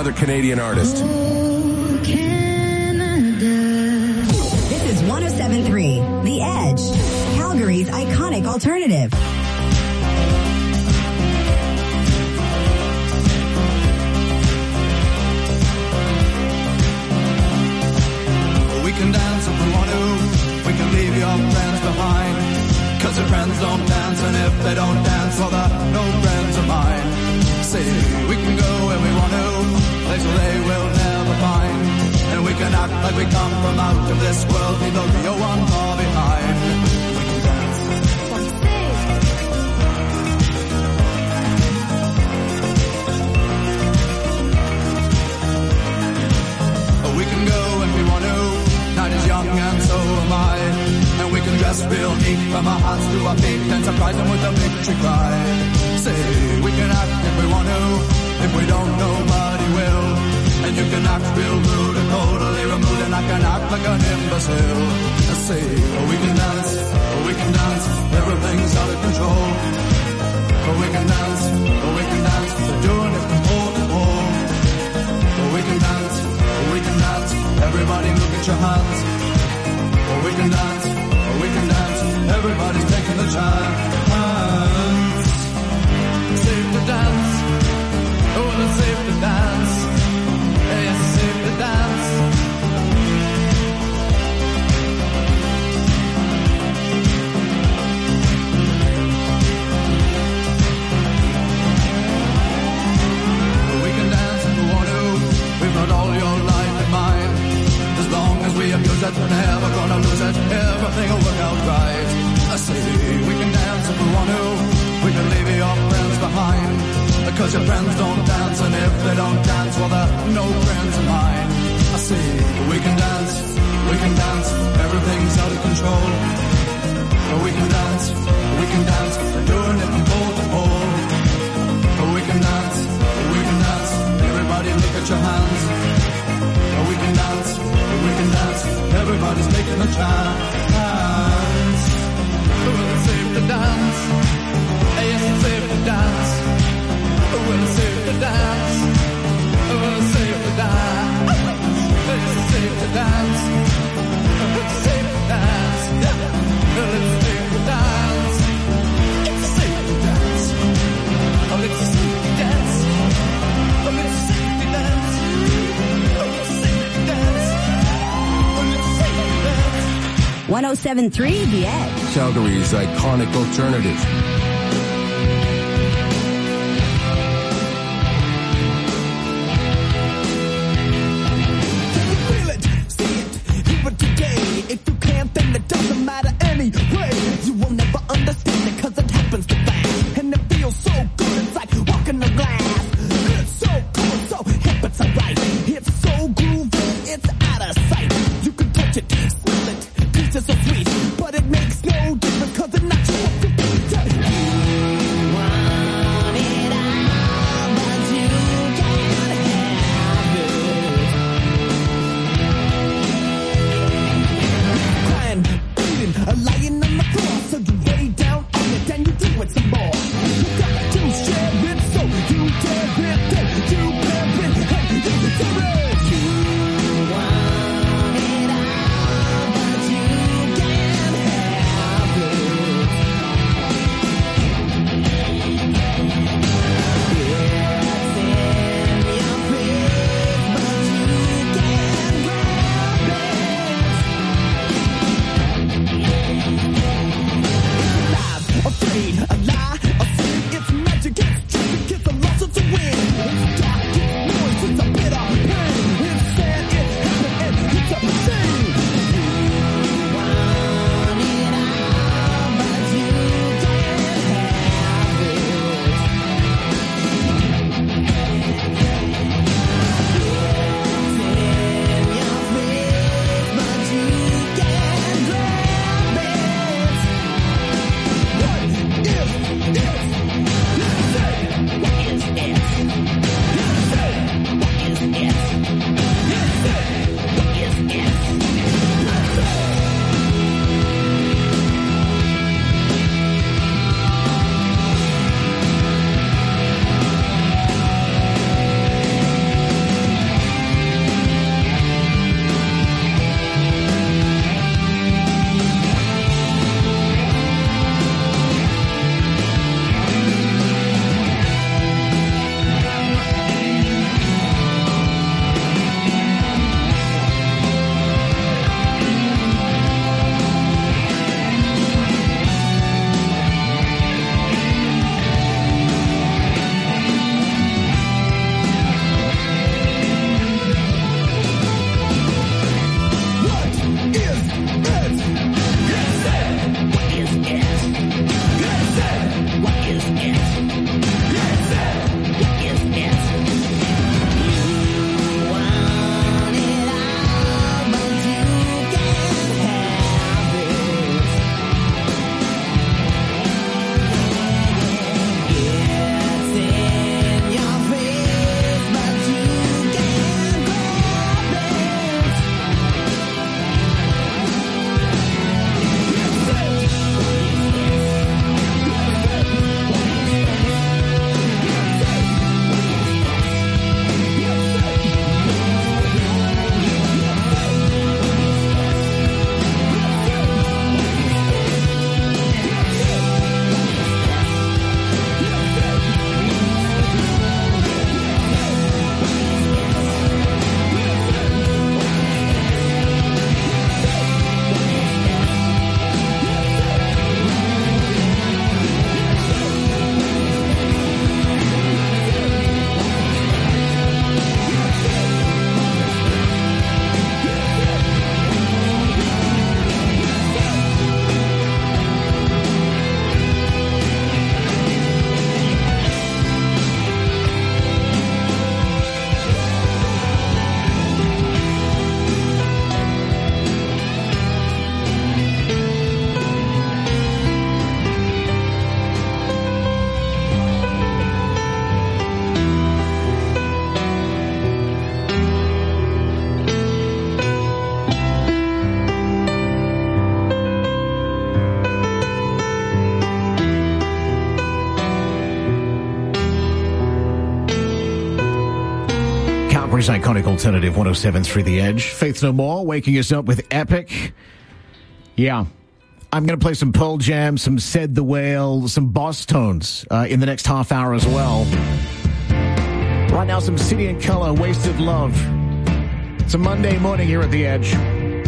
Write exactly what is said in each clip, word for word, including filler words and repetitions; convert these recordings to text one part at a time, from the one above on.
another Canadian artist. Oh, Canada. This is one oh seven point three The Edge, Calgary's iconic alternative. We can dance if we want to. We can leave your friends behind. Cause your friends don't dance, and if they don't dance, well, they're no friends of mine. See, we can go where we want to, places they will never find. And we can act like we come from out of this world, leave the real one far behind. We can dance. We can go if we want to. Night is young and so am I. And we can dress real neat from our hearts to our feet and surprise them with a victory cry. Say, we can act if we want to. If we don't, nobody will. And you can act real rude and totally removed, and I can act like an imbecile. I say, oh, we can dance, oh, we can dance, everything's out of control. Oh, we can dance, oh, we can dance, we're doing it from pole to pole. Oh, we can dance, oh, we can dance, everybody look at your hands. Oh, we can dance, oh, we can dance, everybody's taking the chance. Safe to dance, oh, well, it's safe to dance. Yes, it's safe to dance. We can dance if we want to. We've got all your life in mind. As long as we abuse it, we're never gonna lose it. Everything will work out right. I say we can dance if we want to. We can leave your friends behind. Because your friends don't dance, and if they don't dance, well, they're no friends of mine. I say we can dance, we can dance, everything's out of control. But we can dance, we can dance, we're doing it from pole to pole. But we can dance, we can dance, everybody look at your hands. But we can dance, we can dance, everybody's taking a chance. Well, it's safe to dance, yes, it's safe to dance. Well, it's safe to dance. Well, it's safe to dance. It's safe to dance. It's safe to dance. Well, it's safe to dance. It's safe to dance. Oh, it's safe to dance. Oh, it's safe to dance. Oh, it's safe to dance. Oh, it's safe to dance. one oh seven point three The Edge, Calgary's iconic alternative. If you can't, then it doesn't matter anyway. You will never understand it, cause it happens too fast. And it feels so good, it's like walking on glass. It's so cool, so hip, it's alright. It's so groovy, it's out of sight. You can touch it, smell it, pieces so sweet. But it makes no difference, cause it knocks you off your feet. You want it all, but you can't have it. Beating, lying on the floor, so you lay down on it and you do it some more. You got to share it, so you tear it, then you bear it, and you deserve it. You want it all, but you can't have it. Calgary's iconic alternative, one oh seven point three The Edge. Faith No More, waking us up with Epic. Yeah. I'm going to play some Pearl Jam, some Said the Whale, some Boss Tones uh, in the next half hour as well. Right now, some City and Colour, Wasted Love. It's a Monday morning here at The Edge.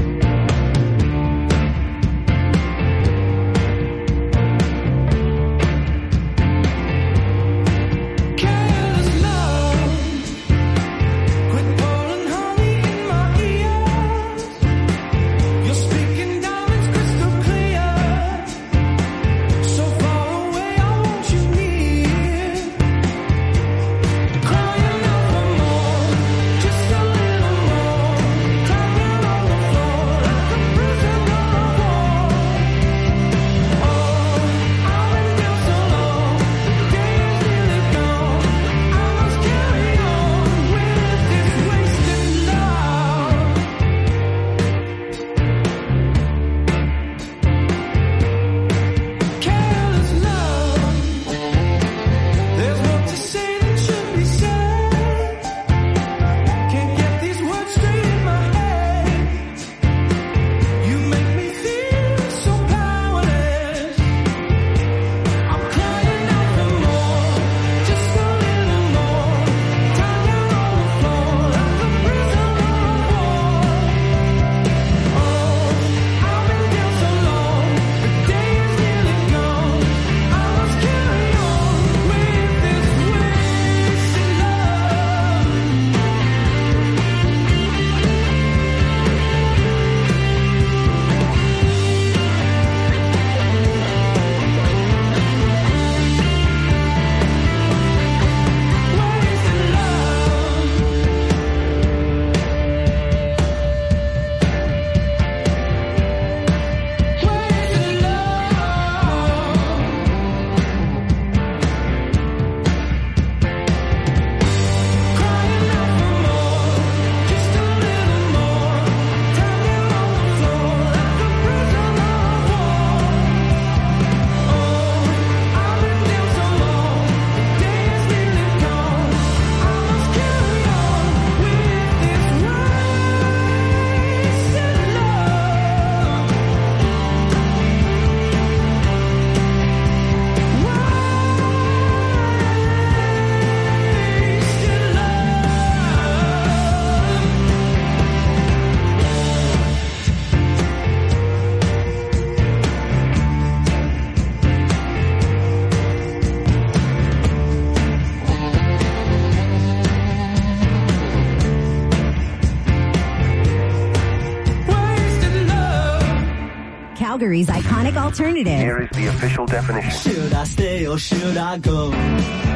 Calgary's iconic alternative. Here is the official definition. Should I stay or should I go? I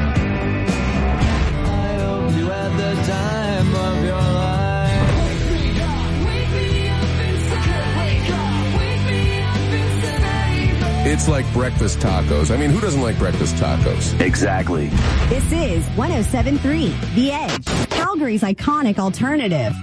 hope you had the time of your life. Wake me up, wake me up inside. Wake up, wake me up inside. It's like breakfast tacos. I mean, who doesn't like breakfast tacos? Exactly. This is one oh seven point three The Edge, Calgary's iconic alternative.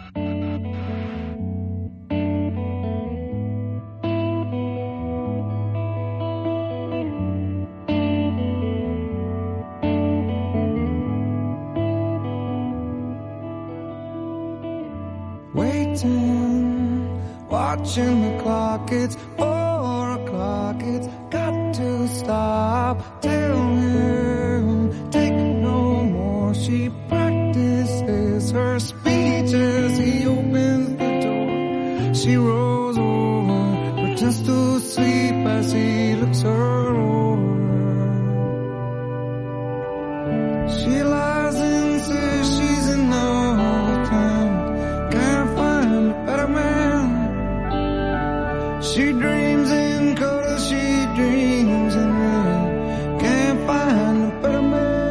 Waiting, watching the clock, it's four o'clock, it's got to stop. Tell him, take no more. She practices her speeches, he opens the door. She rolls over, pretends to sleep as he looks her over. She lies and says she's in love with him. Can't find a better man. She dreams in color, she dreams in red. Can't find a better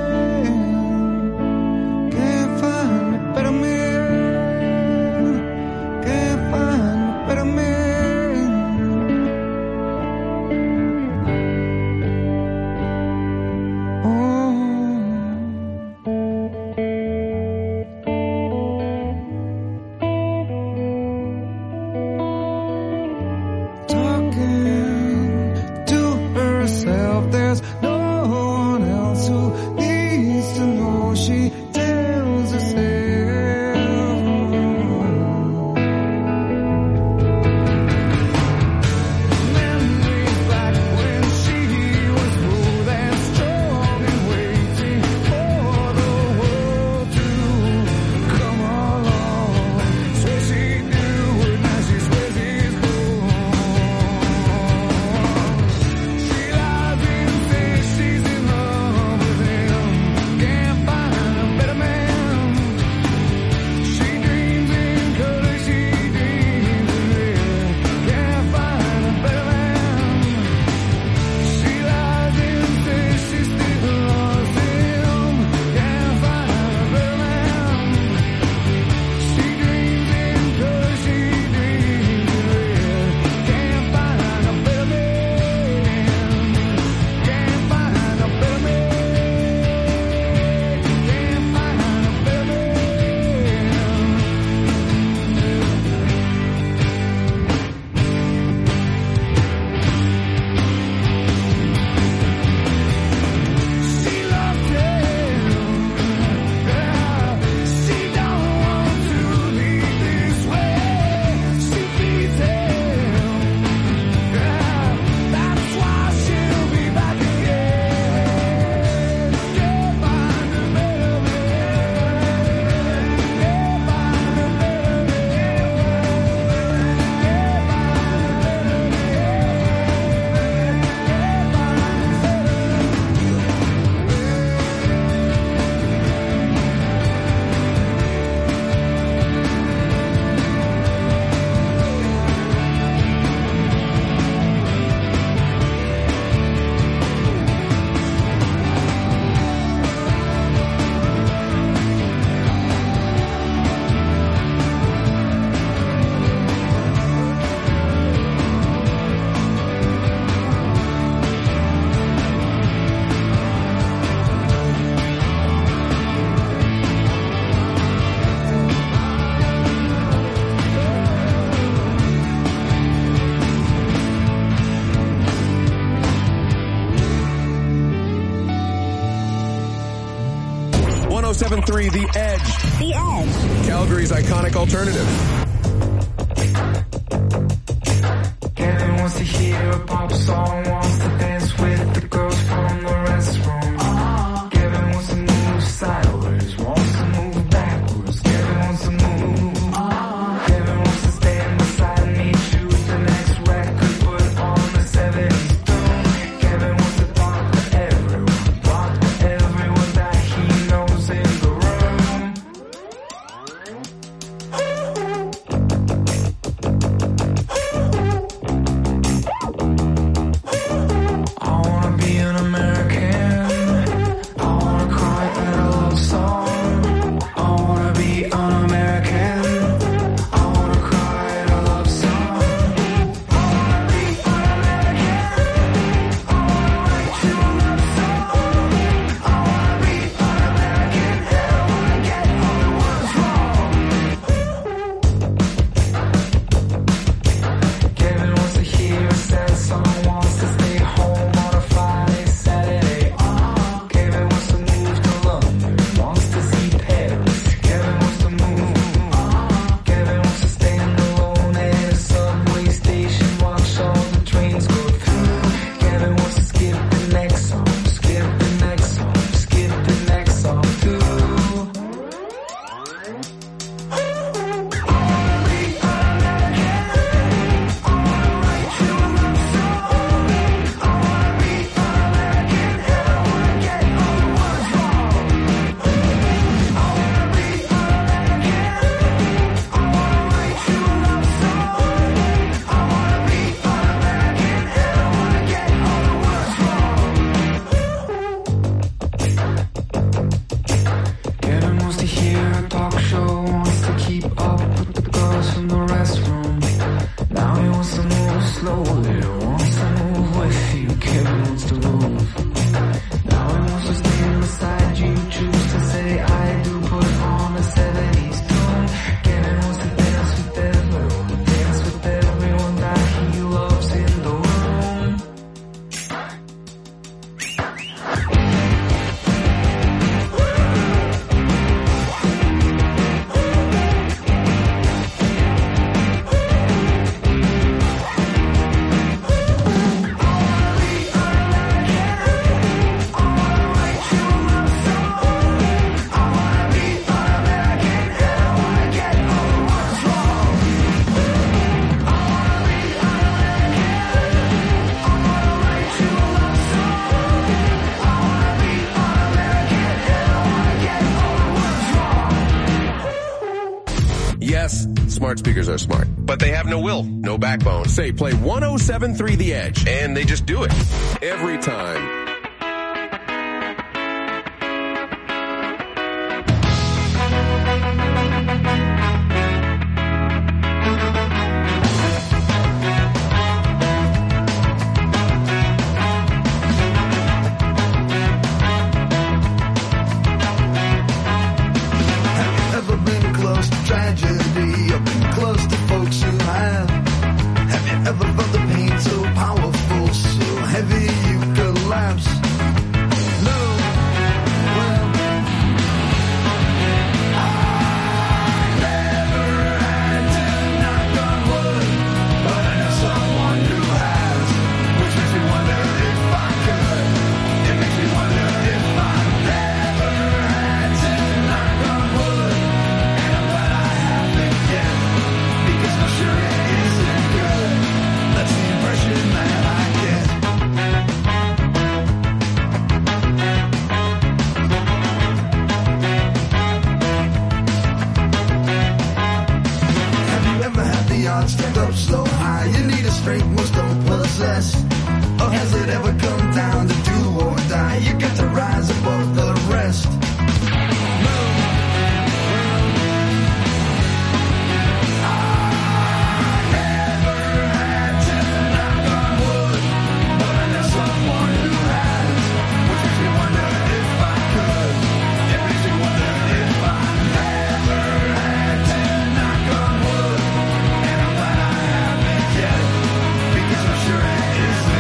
man. Can't find a better man. Can't find a better man. Oh. Talking to seven point three The Edge. The Edge. Calgary's iconic alternative. Kevin wants to hear a pop song, wants to dance with the girls from the restroom. Uh-huh. Kevin wants to move sideways, wants to move backwards. Kevin wants to move. Uh-huh. Kevin wants to stand beside me, choose the next record, put on the seventies tune. Kevin wants to talk to everyone, talk to everyone that he knows in the room. I wanna be an American. I wanna cry at a love song. I wanna be an American. I wanna cry at a love song. I wanna be an American. I wanna write you a love song. I wanna be an American. And I wanna get all the words wrong. Kevin wants to hear a sad song, wants to stay home on a Friday, Saturday. Uh-huh. Kevin wants to move to London, wants to see Paris. Kevin wants to move. Uh-huh. Kevin wants to stand alone at a subway station, watch all the trains go through. Kevin wants to skip the next song, skip the next song, skip the next song too. Kevin wants to hear a talk show, wants to keep up with the girls from the restroom. Now he wants to move slowly, wants to move with you. Kevin wants to move. Now he wants to stand beside you, choose to say I do, put on a seventies tune. Kevin wants to dance with everyone, dance with everyone that he loves in the room. Yes, smart speakers are smart, but they have no will, no backbone. Say, play one oh seven point three The Edge, and they just do it. Every time. Ever been close to tragedy, or been close to folks who have? Have you ever felt the pain so powerful, so heavy you collapse? No. Well, I never had to knock on wood, but I know someone who has, which makes me wonder if I could. It makes me wonder if I never had to knock on wood. And I'm glad I haven't yet, because I'm sure it isn't good. That's the impression that I get. Have you ever had the odds stacked up so high you need a strength most don't possess? Or has it ever come down to do or die? You got to rise above the rest. No. I never had to knock on wood, but I know someone who has, which makes me wonder if I could. It makes me wonder if I never had to knock on wood, and I'm glad I haven't yet, because I'm sure it isn't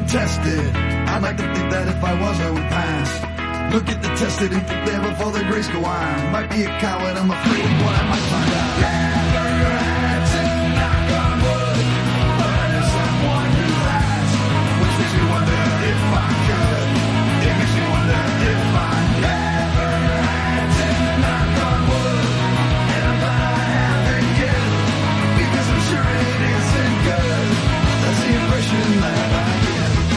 tested. I'd like to think that if I was, I would pass. Look at the tested and think there before the grace go on. Might be a coward, I'm afraid of what I might find out. Never had to knock on wood, but I know someone who has, which makes me wonder if I could. It makes me wonder if I never had to knock on wood, and I'm glad I haven't yet, because I'm sure it isn't good. That's the impression that I get.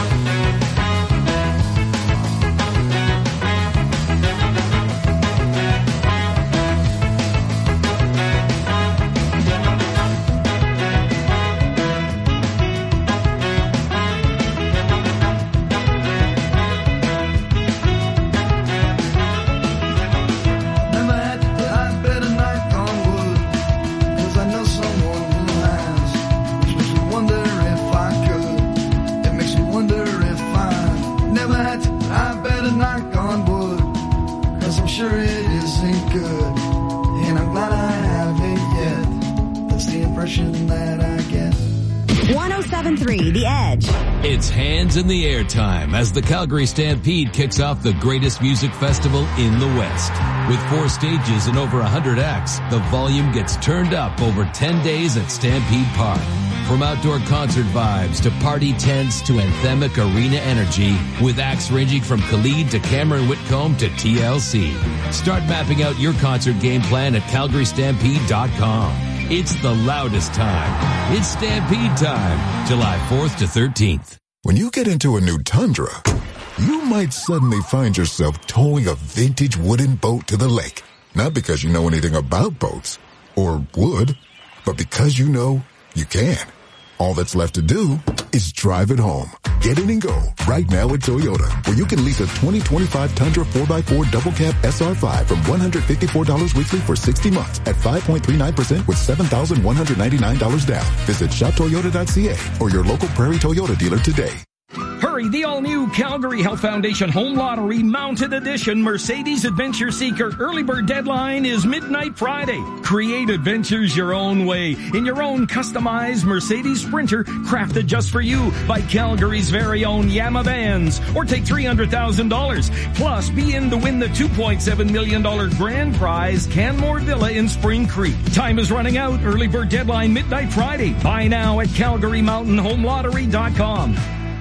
The Edge. It's Hands in the Air time as the Calgary Stampede kicks off the greatest music festival in the West. With four stages and over one hundred acts, the volume gets turned up over ten days at Stampede Park. From outdoor concert vibes to party tents to anthemic arena energy, with acts ranging from Khalid to Cameron Whitcomb to T L C. Start mapping out your concert game plan at calgary stampede dot com. It's the loudest time. It's Stampede time, July fourth to thirteenth. When you get into a new Tundra, you might suddenly find yourself towing a vintage wooden boat to the lake. Not because you know anything about boats, or would, but because you know you can. All that's left to do is drive it home. Get in and go right now at Toyota, where you can lease a twenty twenty-five Tundra four by four Double Cab S R five from one hundred fifty-four dollars weekly for sixty months at five point three nine percent with seven thousand one hundred ninety-nine dollars down. Visit shop toyota dot c a or your local Prairie Toyota dealer today. Hurry, the all-new Calgary Health Foundation Home Lottery Mounted Edition Mercedes Adventure Seeker early bird deadline is midnight Friday. Create adventures your own way in your own customized Mercedes Sprinter crafted just for you by Calgary's very own Yama Vans. Or take three hundred thousand dollars. Plus, be in to win the two point seven million dollars grand prize Canmore Villa in Spring Creek. Time is running out. Early bird deadline midnight Friday. Buy now at calgary mountain home lottery dot com.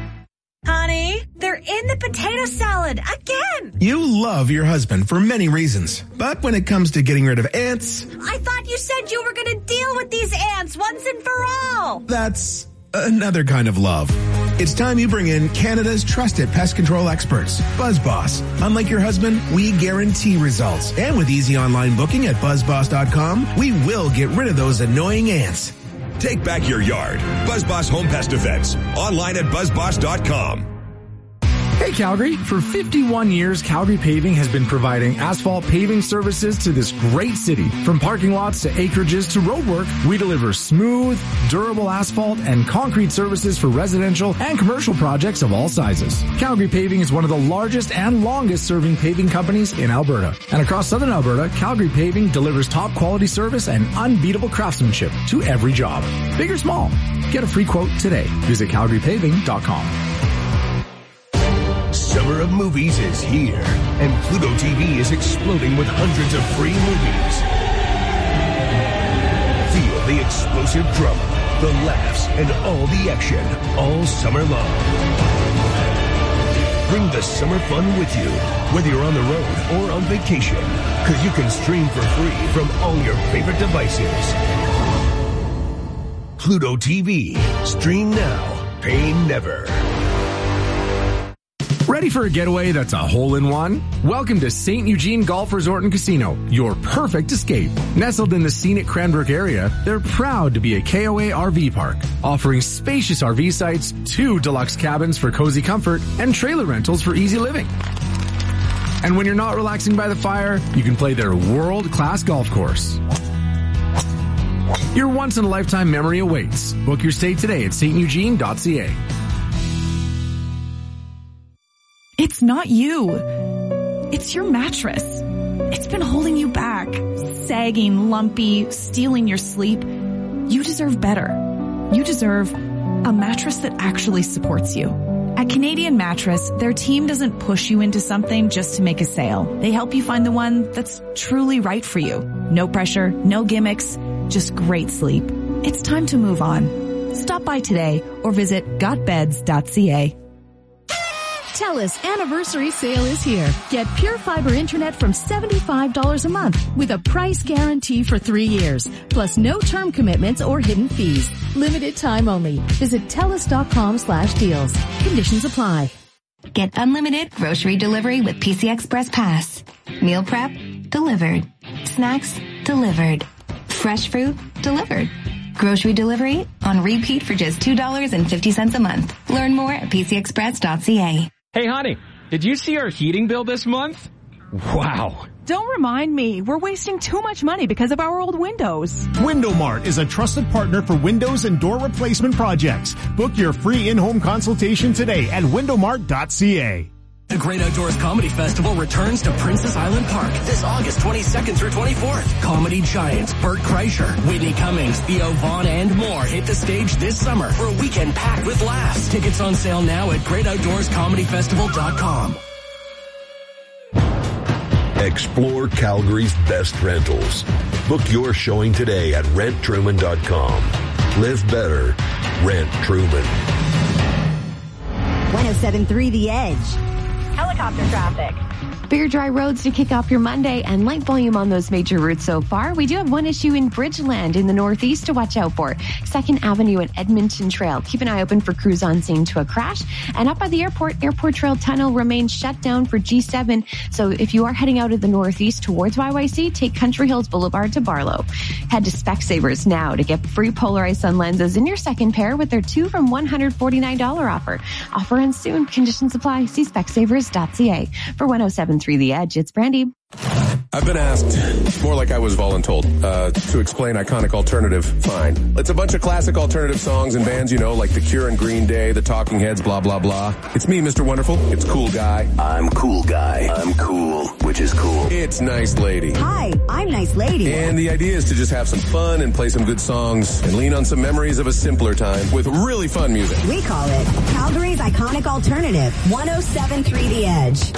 Honey, they're in the potato salad again. You love your husband for many reasons, but when it comes to getting rid of ants... I thought you said you were going to deal with these ants once and for all. That's another kind of love. It's time you bring in Canada's trusted pest control experts, BuzzBoss. Unlike your husband, we guarantee results. And with easy online booking at buzz boss dot com, we will get rid of those annoying ants. Take back your yard. BuzzBoss Home Pest Defense. Online at buzz boss dot com. Hey Calgary, for fifty-one years, Calgary Paving has been providing asphalt paving services to this great city. From parking lots to acreages to roadwork, we deliver smooth, durable asphalt and concrete services for residential and commercial projects of all sizes. Calgary Paving is one of the largest and longest serving paving companies in Alberta. And across southern Alberta, Calgary Paving delivers top quality service and unbeatable craftsmanship to every job. Big or small, get a free quote today. Visit calgary paving dot com. Summer of movies is here, and Pluto T V is exploding with hundreds of free movies. Feel the explosive drama, the laughs, and all the action all summer long. Bring the summer fun with you, whether you're on the road or on vacation, because you can stream for free from all your favorite devices. Pluto T V. Stream now. Pay never. Ready for a getaway that's a hole-in-one? Welcome to Saint Eugene Golf Resort and Casino, your perfect escape. Nestled in the scenic Cranbrook area, they're proud to be a K O A R V park, offering spacious R V sites, two deluxe cabins for cozy comfort, and trailer rentals for easy living. And when you're not relaxing by the fire, you can play their world-class golf course. Your once-in-a-lifetime memory awaits. Book your stay today at saint eugene dot c a. It's not you. It's your mattress. It's been holding you back, sagging, lumpy, stealing your sleep. You deserve better. You deserve a mattress that actually supports you. At Canadian Mattress, their team doesn't push you into something just to make a sale. They help you find the one that's truly right for you. No pressure, no gimmicks, just great sleep. It's time to move on. Stop by today or visit got beds dot c a. TELUS anniversary sale is here. Get Pure Fiber Internet from seventy-five dollars a month with a price guarantee for three years, plus no term commitments or hidden fees. Limited time only. Visit TELUS.com slash deals. Conditions apply. Get unlimited grocery delivery with P C Express Pass. Meal prep, delivered. Snacks, delivered. Fresh fruit, delivered. Grocery delivery on repeat for just two dollars and fifty cents a month. Learn more at p c express dot c a. Hey, honey, did you see our heating bill this month? Wow. Don't remind me. We're wasting too much money because of our old windows. WindowMart is a trusted partner for windows and door replacement projects. Book your free in-home consultation today at window mart dot c a. The Great Outdoors Comedy Festival returns to Princess Island Park this August twenty-second through twenty-fourth. Comedy giants Bert Kreischer, Whitney Cummings, Theo Vaughn, and more hit the stage this summer for a weekend packed with laughs. Tickets on sale now at great outdoors comedy festival dot com. Explore Calgary's best rentals. Book your showing today at rent truman dot com. Live better. Rent Truman. one oh seven point three The Edge. Helicopter traffic. Bigger dry roads to kick off your Monday and light volume on those major routes so far. We do have one issue in Bridgeland in the northeast to watch out for. second Avenue and Edmonton Trail. Keep an eye open for crews on scene to a crash. And up by the airport, Airport Trail Tunnel remains shut down for G seven. So if you are heading out of the northeast towards Y Y C, take Country Hills Boulevard to Barlow. Head to Specsavers now to get free polarized sun lenses in your second pair with their two from one hundred forty-nine dollars offer. Offer ends soon. Conditions apply. See specsavers dot c a. For one oh seven point three The Edge, it's Brandy. I've been asked, more like I was voluntold, uh, to explain iconic alternative. Fine. It's a bunch of classic alternative songs and bands, you know, like The Cure and Green Day, The Talking Heads, blah, blah, blah. It's me, Mister Wonderful. It's Cool Guy. I'm Cool Guy. I'm cool, which is cool. It's Nice Lady. Hi, I'm Nice Lady. And the idea is to just have some fun and play some good songs and lean on some memories of a simpler time with really fun music. We call it Calgary's iconic alternative. one oh seven point three The Edge.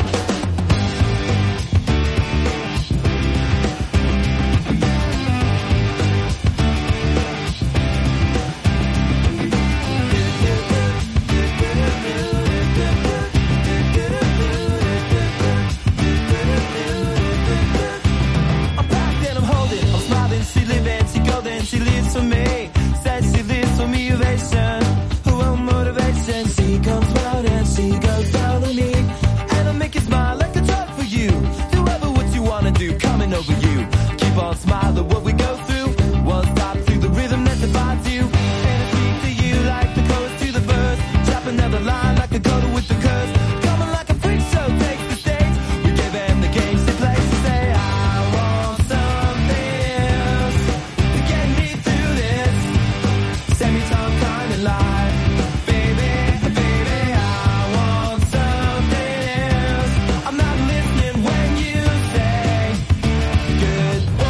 She lives for me, says she lives for me, ovation, her own motivation. She comes round and she goes down on me, and I make you smile like a drug for you. Do ever what you wanna do, coming over you. Keep on smiling what we go through, one stop to the rhythm that divides you. And I speak to you like the chorus to the verse, drop another line like a coda with the curse. Coming like a freak show takes the stage, we gave them the games they play. She say, I want something else to get me through this semi-time kind of life. Baby, baby, I want something else. I'm not listening when you say goodbye.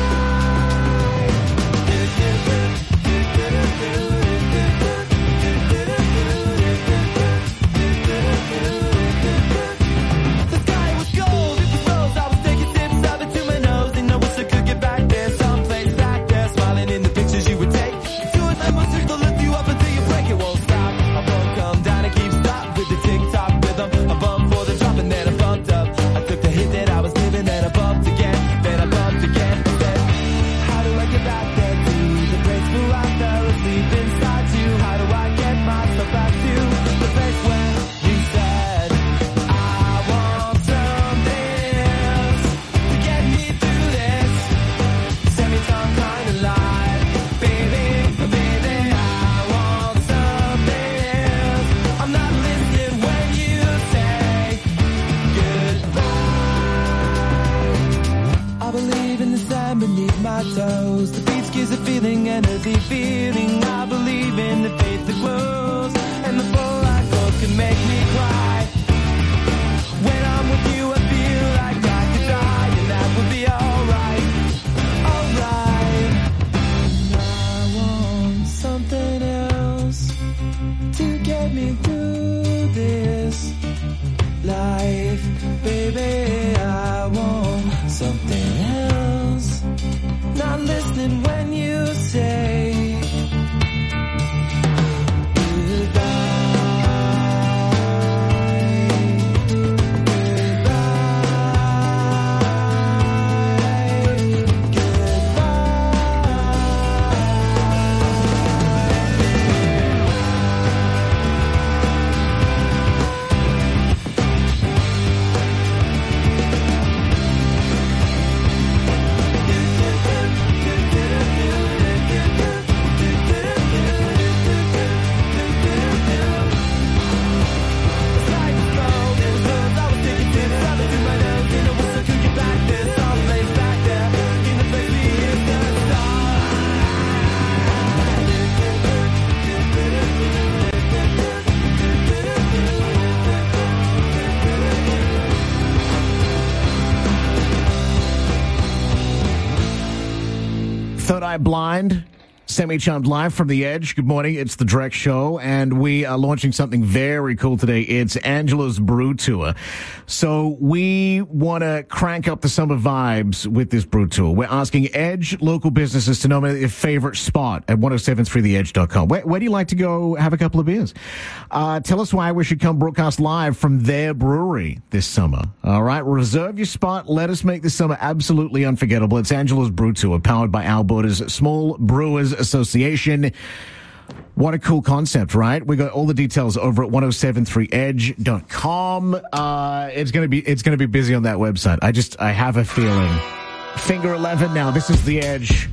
The sky was gold, it was rose. I was taking sips of it to my nose, and I wish I could get back there, someplace back there, smiling in the pictures you would take. Do it, I must to lift you up until you break. It won't stop. I won't come down and keep stop with the tick-tock rhythm. I bumped for the drop and then I bumped up. I took the hit that I was giving, then I bumped again, then I bumped again. I said, how do I get back there to the place where I fell asleep inside you? How do I get myself back to the place where we said, I want something else to get me through this semi-time kind of life. Baby, baby, I want something else. I'm not listening when you say goodbye. I believe in the sand beneath my toes. The beach gives a feeling and a deep feeling. I believe in the faith that grows, and the full I go can make me cry. When I'm with you, I feel like I could die, and that would be alright, alright. I want something else to get me through Vibe Blind, semi-charmed live from the Edge. Good morning. It's the Drex Show, and we are launching something very cool today. It's Angela's Brew Tour. So we want to crank up the summer vibes with this brew tour. We're asking Edge local businesses to nominate their favorite spot at ten seventy-three the edge dot com. Where, where do you like to go have a couple of beers? Uh, tell us why we should come broadcast live from their brewery this summer. All right, reserve your spot. Let us make this summer absolutely unforgettable. It's Angela's Brew Tour, powered by Alberta's Small Brewers Association. What a cool concept, right? We got all the details over at ten seventy-three edge dot com. Uh, it's gonna be it's gonna be busy on that website. I just I have a feeling. Finger eleven now. This is the Edge.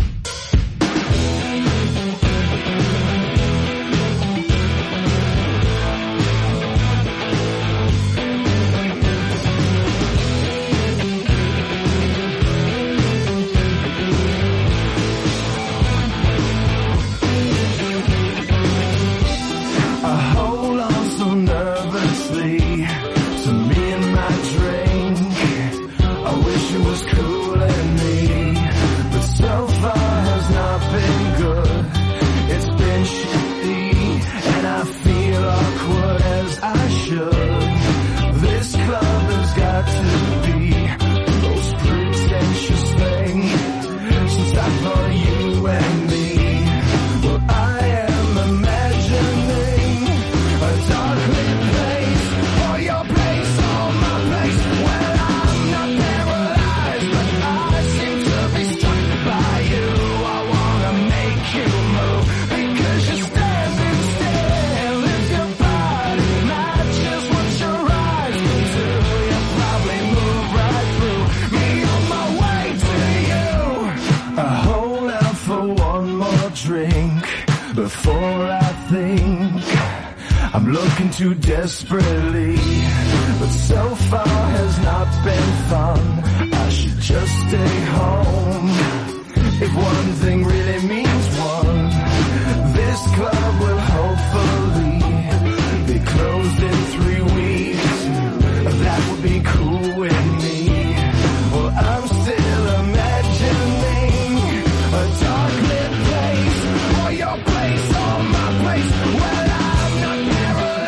Too desperately, but so far has not been fun. I should just stay home. If one thing really means one, this club will hopefully be closed in three weeks. That would be cool with me. Well, I'm still imagining a dark lit place, or your place, or my place. Well, I'm not paralyzed.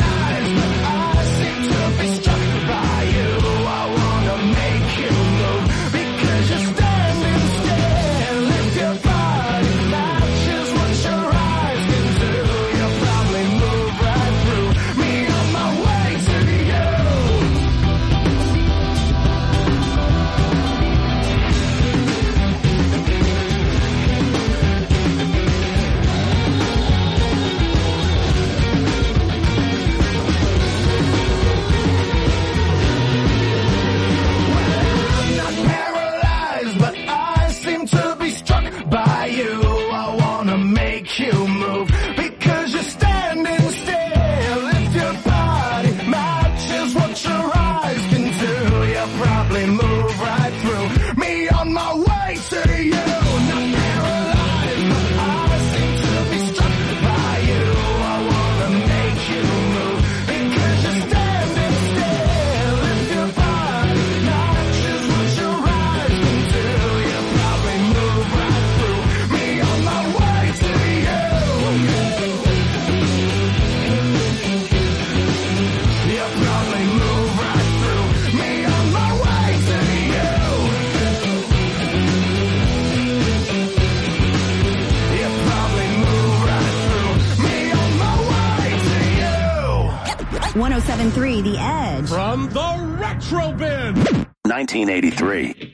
ten seventy-three The Edge. From the Retro Bin. nineteen eighty-three.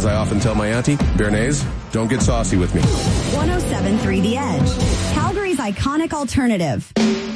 As I often tell my auntie, Bernays, don't get saucy with me. one oh seven point three The Edge, Calgary's iconic alternative.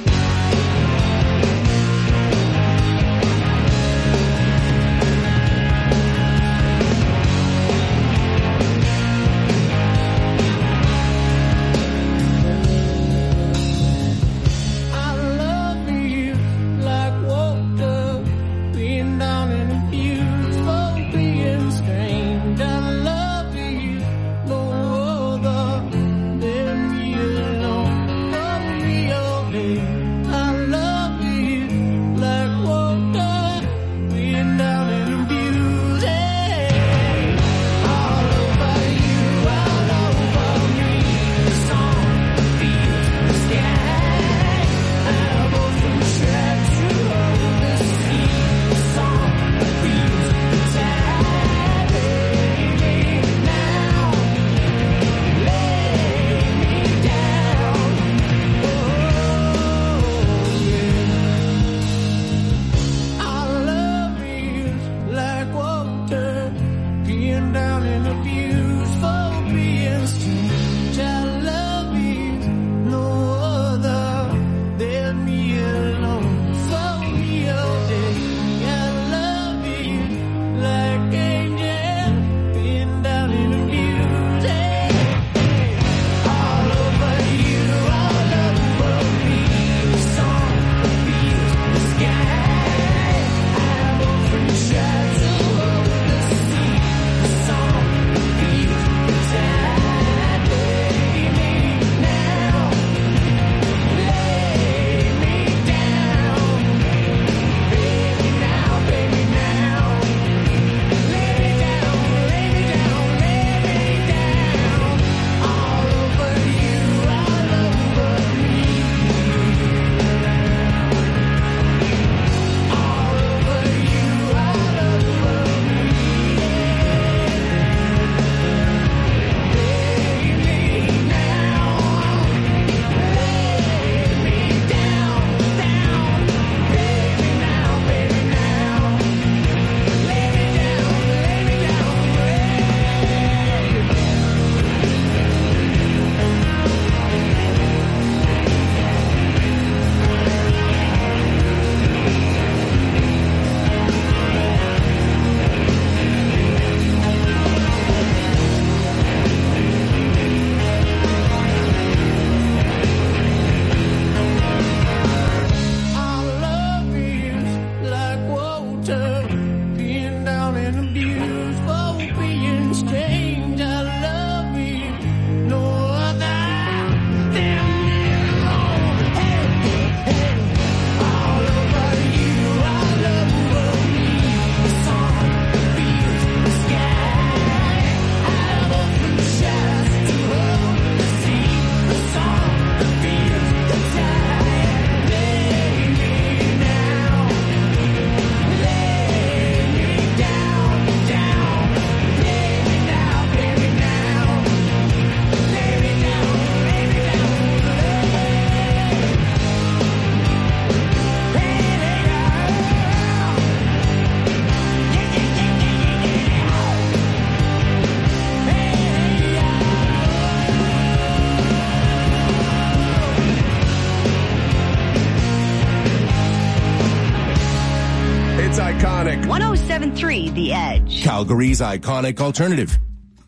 one oh seven point three The Edge, Calgary's iconic alternative.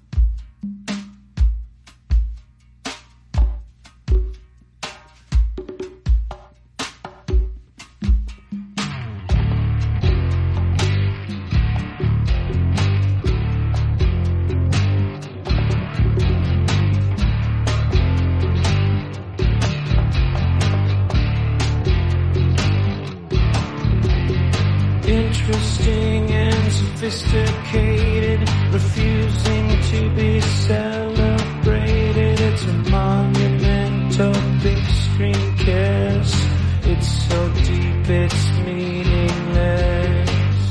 Interesting and sophisticated, refusing to be celebrated. It's a monumental big screen kiss. It's so deep, it's meaningless.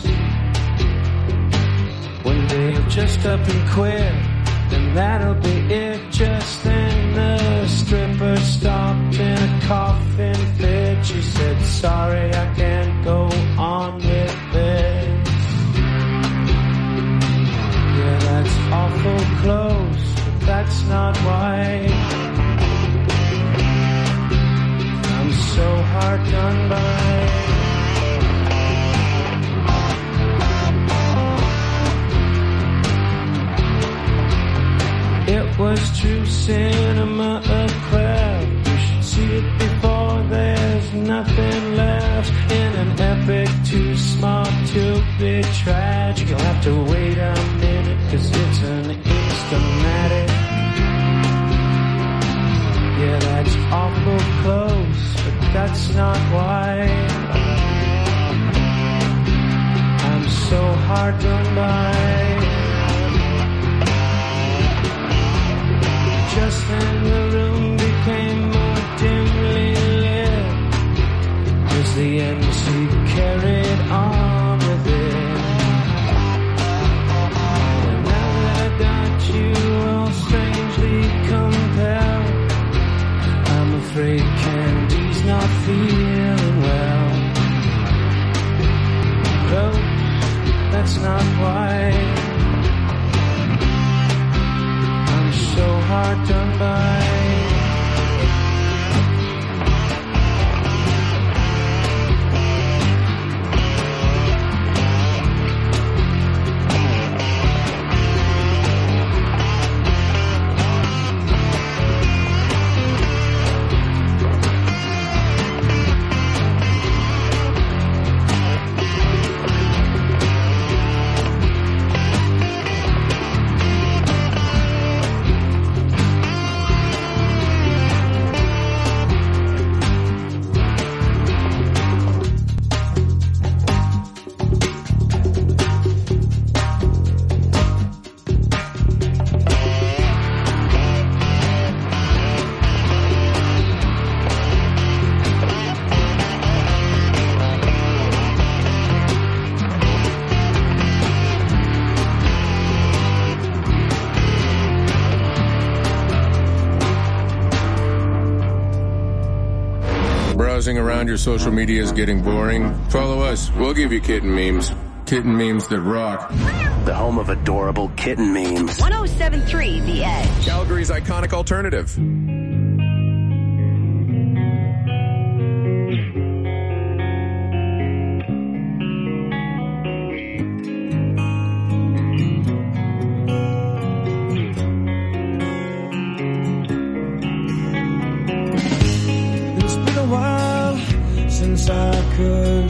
One day you'll just up and quit, then that'll be it. Just then the stripper stopped in a coffin fit. She said, sorry, I can't go on with this. Yeah, that's was true cinema a crowd. You should see it before there's nothing left. In an epic too smart to be tragic, you'll have to wait a minute, cause it's an instamatic. Yeah, that's awful close, but that's not why I'm so hard done by. Just then the room became more dimly lit as the M C carried on with it. And now that I got you all strangely compelled, I'm afraid Candy's not feeling well. Close, that's not why I'm so hard done by. Browsing around your social media is getting boring? Follow us. We'll give you kitten memes. Kitten memes that rock. The home of adorable kitten memes. one oh seven point three The Edge. Calgary's iconic alternative. Since I could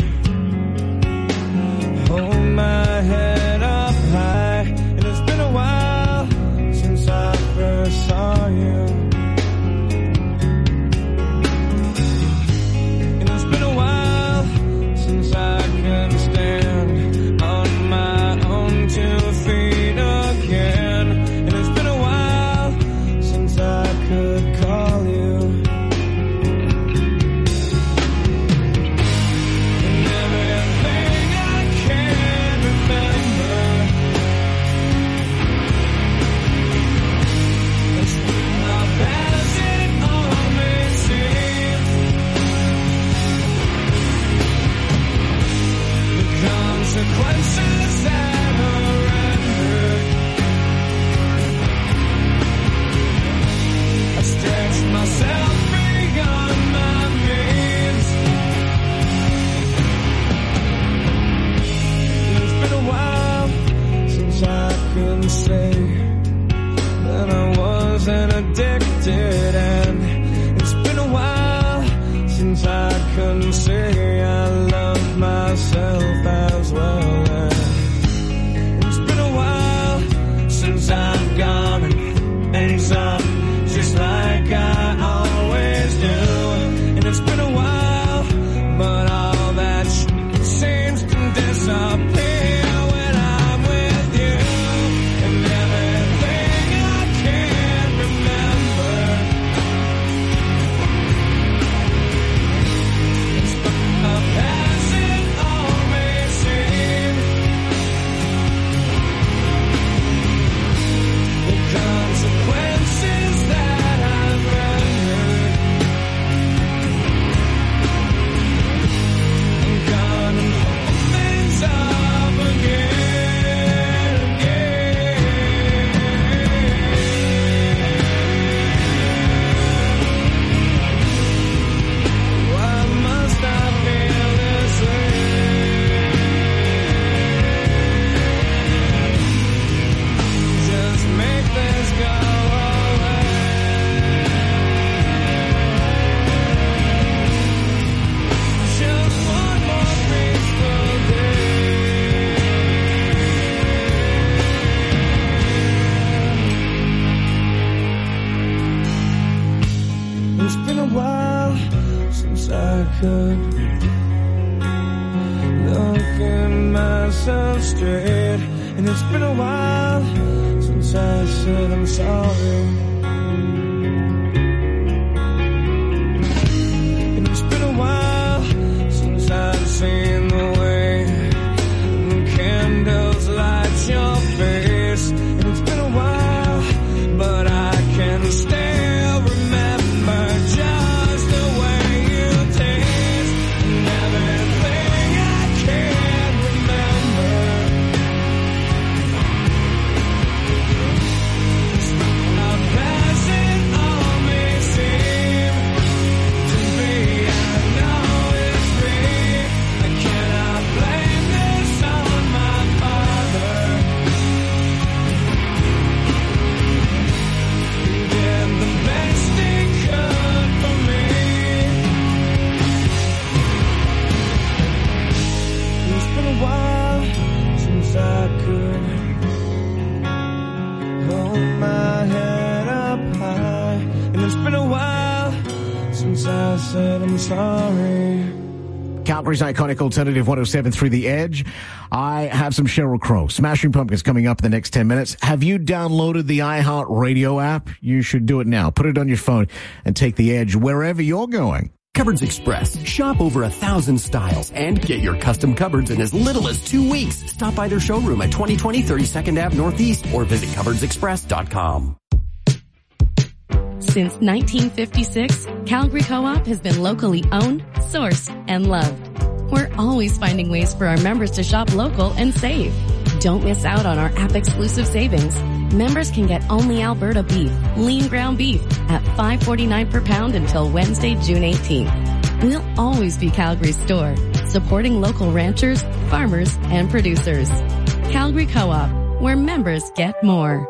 hold my head up high, and it's been a while since I first saw you, and it's been a while since I can stand on my own two feet again, and it's been a while since I could call you. Consequences that are rendered, I stretched myself beyond my means. It's been a while since I can say that I wasn't addicted, and it's been a while since I can say I love myself as well. And it's been a while since I've gone and made some just like I always do. And it's been a while, but all that shit seems to disappear when I'm with you. And everything I can't remember, it's been a past. Consequences that I've rendered, I'm gonna hold things up. myself straight. And it's been a while since I said I'm sorry. And it's been a while since I've seen the way the candles light your face. And it's been a while, but I can still remember just the way you taste and everything I can remember. How pleasant all may seem to be, I know it's free. I cannot blame this on my father. He did the best he could for me. It's been a while since I could hold my head up high. And it's been a while since I said I'm sorry. Calgary's iconic alternative one oh seven point three The Edge. I have some Sheryl Crow. Smashing Pumpkins coming up in the next ten minutes. Have you downloaded the iHeartRadio app? You should do it now. Put it on your phone and take The Edge wherever you're going. Cupboards Express. Shop over a thousand styles and get your custom cupboards in as little as two weeks. Stop by their showroom at twenty twenty thirty-second Avenue Northeast or visit cupboards express dot com. Since nineteen fifty-six, Calgary Co-op has been locally owned, sourced, and loved. We're always finding ways for our members to shop local and save. Don't miss out on our app-exclusive savings. Members can get only Alberta beef, lean ground beef, at five forty-nine per pound until Wednesday, June eighteenth. We'll always be Calgary's store, supporting local ranchers, farmers, and producers. Calgary Co-op, where members get more.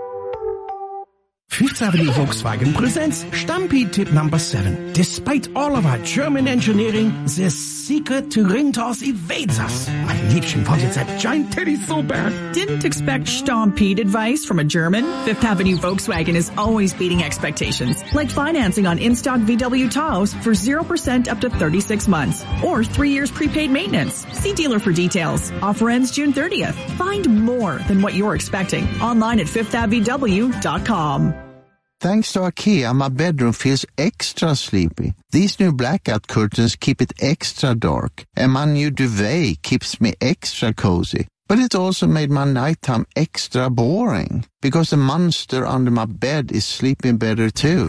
Fifth Avenue Volkswagen presents Stampede Tip number seven. Despite all of our German engineering, the secret to Rintos evades us. Mein Liebchen wanted that giant teddy so bad. Didn't expect Stampede advice from a German? Fifth Avenue Volkswagen is always beating expectations. Like financing on in-stock V W Taos for zero percent up to thirty-six months. Or three years prepaid maintenance. See dealer for details. Offer ends June thirtieth. Find more than what you're expecting. Online at fifth av w dot com. Thanks to IKEA, my bedroom feels extra sleepy. These new blackout curtains keep it extra dark, and my new duvet keeps me extra cozy. But it also made my nighttime extra boring, because the monster under my bed is sleeping better too.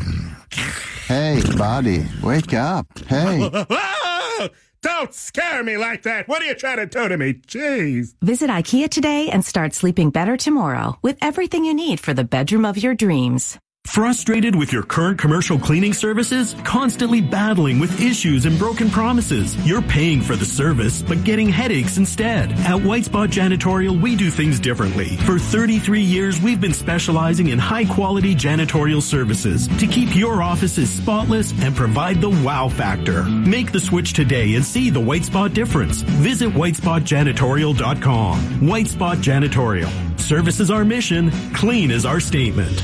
Hey, buddy, wake up. Hey. Don't scare me like that. What are you trying to do to me? Jeez. Visit IKEA today and start sleeping better tomorrow with everything you need for the bedroom of your dreams. Frustrated with your current commercial cleaning services? Constantly battling with issues and broken promises? You're paying for the service, but getting headaches instead. At White Spot Janitorial, we do things differently. For thirty-three years, we've been specializing in high-quality janitorial services to keep your offices spotless and provide the wow factor. Make the switch today and see the White Spot difference. Visit white spot janitorial dot com. White Spot Janitorial. Service is our mission. Clean is our statement.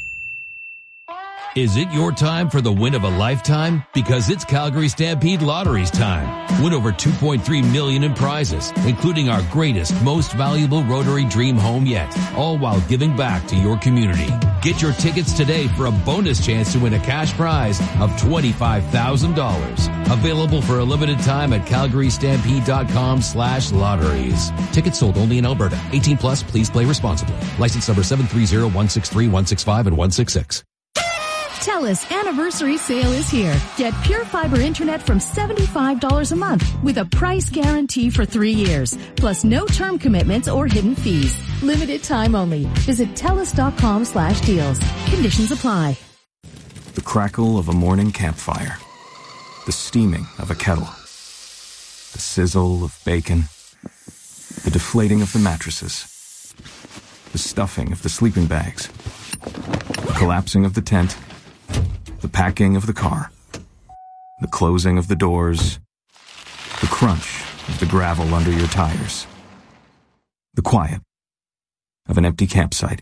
Is it your time for the win of a lifetime? Because it's Calgary Stampede Lottery's time. Win over two point three million dollars in prizes, including our greatest, most valuable Rotary Dream Home yet, all while giving back to your community. Get your tickets today for a bonus chance to win a cash prize of twenty-five thousand dollars. Available for a limited time at calgary stampede dot com slash lotteries. Tickets sold only in Alberta. eighteen plus, please play responsibly. License number seven three zero one six three one six five and one six six. TELUS anniversary sale is here. Get Pure Fiber Internet from seventy-five dollars a month with a price guarantee for three years, plus no term commitments or hidden fees. Limited time only. Visit telus dot com slash deals. Conditions apply. The crackle of a morning campfire. The steaming of a kettle. The sizzle of bacon. The deflating of the mattresses. The stuffing of the sleeping bags. The collapsing of the tent. The packing of the car. The closing of the doors. The crunch of the gravel under your tires. The quiet of an empty campsite.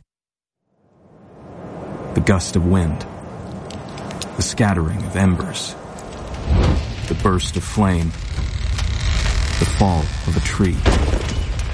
The gust of wind. The scattering of embers. The burst of flame. The fall of a tree.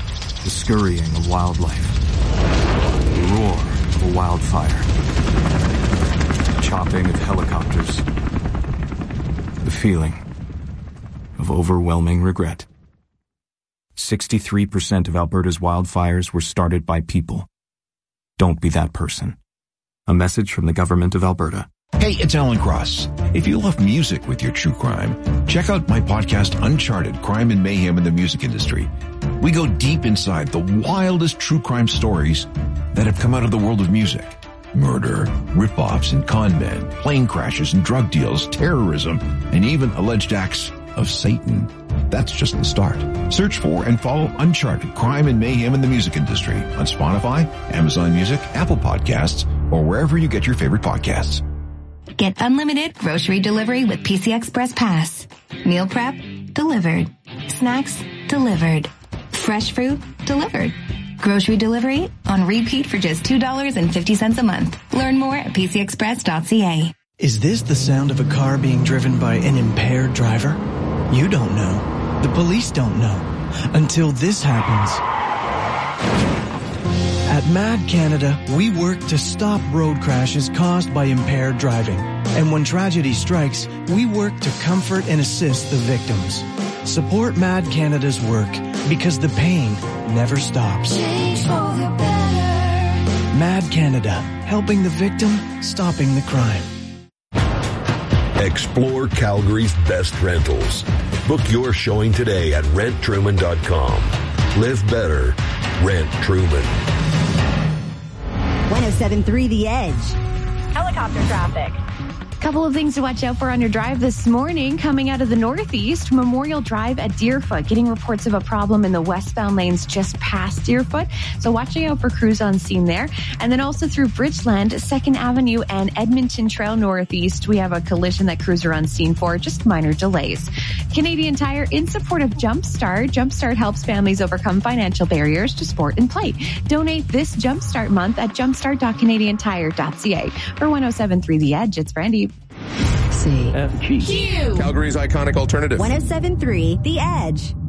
The scurrying of wildlife. The roar of a wildfire. The chopping of helicopters. The feeling of overwhelming regret. sixty-three percent of Alberta's wildfires were started by people. Don't be that person. A message from the Government of Alberta. Hey, it's Alan Cross. If you love music with your true crime, check out my podcast, Uncharted, Crime and Mayhem in the Music Industry. We go deep inside the wildest true crime stories that have come out of the world of music. Murder, rip-offs and con men, plane crashes and drug deals, terrorism, and even alleged acts of Satan. That's just the start. Search for and follow Uncharted, Crime and Mayhem in the Music Industry on Spotify, Amazon Music, Apple Podcasts, or wherever you get your favorite podcasts. Get unlimited grocery delivery with P C Express Pass. Meal prep, delivered. Snacks, delivered. Fresh fruit, delivered. Grocery delivery on repeat for just two dollars and fifty cents a month. Learn more at p c express dot c a. Is this the sound of a car being driven by an impaired driver? You don't know. The police don't know. Until this happens. At Mad Canada, we work to stop road crashes caused by impaired driving. And when tragedy strikes, we work to comfort and assist the victims. Support Mad Canada's work because the pain never stops. Change for the better. Mad Canada, helping the victim, stopping the crime. Explore Calgary's best rentals. Book your showing today at rent truman dot com. Live better. Rent Truman. one oh seven point three The Edge. Helicopter traffic. Couple of things to watch out for on your drive this morning. Coming out of the northeast, Memorial Drive at Deerfoot, getting reports of a problem in the westbound lanes just past Deerfoot. So watching out for crews on scene there. And then also through Bridgeland, second Avenue and Edmonton Trail northeast, we have a collision that crews are on scene for, just minor delays. Canadian Tire in support of Jumpstart. Jumpstart helps families overcome financial barriers to sport and play. Donate this Jumpstart month at jumpstart dot canadian tire dot c a. For one oh seven point three The Edge, it's Brandy. C. F G. Q. Calgary's iconic alternative. one oh seven point three The Edge.